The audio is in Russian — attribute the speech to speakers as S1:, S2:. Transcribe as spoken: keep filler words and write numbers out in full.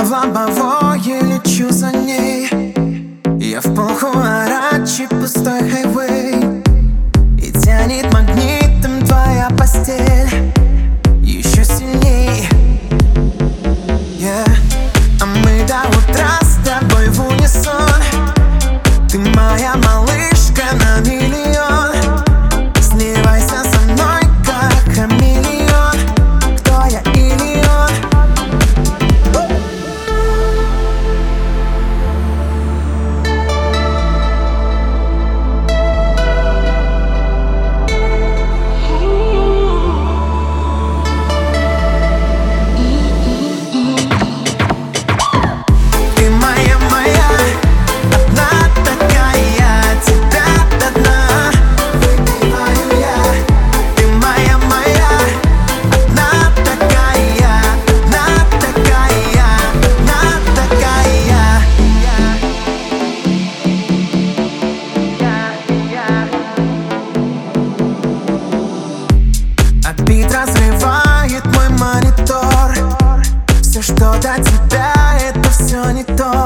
S1: в лобовое лечу за ней. Я в полхуарачи, пустой хайвей, и тянет магнитом твоя постель еще сильней, yeah. А мы до утра с тобой в унисон. Ты моя малышка на миллион. Сливайся со мной, как хамелеон. Кто я или он? Ты моя, моя, одна такая, тебя до дна выпиваю я. Ты моя, моя, одна такая, одна такая, одна такая. От бит разрывает мой монитор. Все, что до тебя, это все не то.